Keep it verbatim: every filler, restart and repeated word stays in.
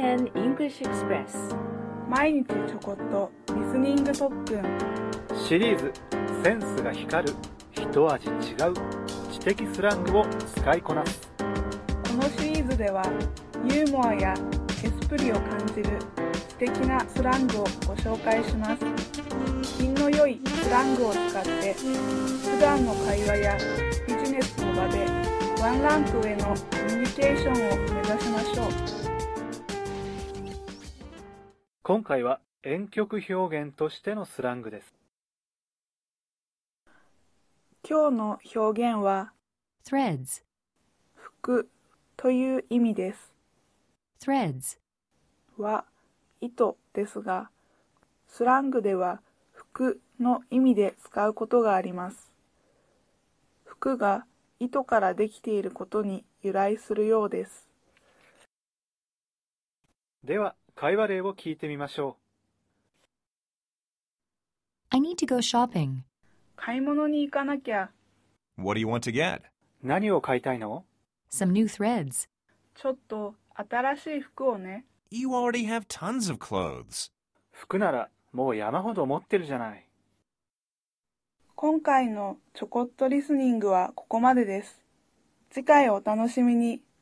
エヌ English Express 毎日ちょこっとリスニング特訓シリーズセンスが光る一味違う知的スラングを使いこなす。 このシリーズではユーモアやエスプリを感じる知的なスラングをご紹介します。品の良いスラングを使って普段の会話やビジネスの場でワンランク上のコミュニケーションを目指しましょう。 今回は婉曲表現としてのスラングです。 今日の表現は Threads 服という意味です。 Threads は糸ですが、スラングでは服の意味で使うことがあります。服が糸からできていることに由来するようです。 では、会話例を聞いてみましょ I need to go shopping. 買い物に行かなきゃ。 What do you want to get? う。何を買いたいの？ Some new threads. ちょっと新しい服をね。 You already have tons of clothes. 服ならもう山ほど持ってるじゃない。 今回のちょこっとリスニングはここまでです。次回お楽しみに。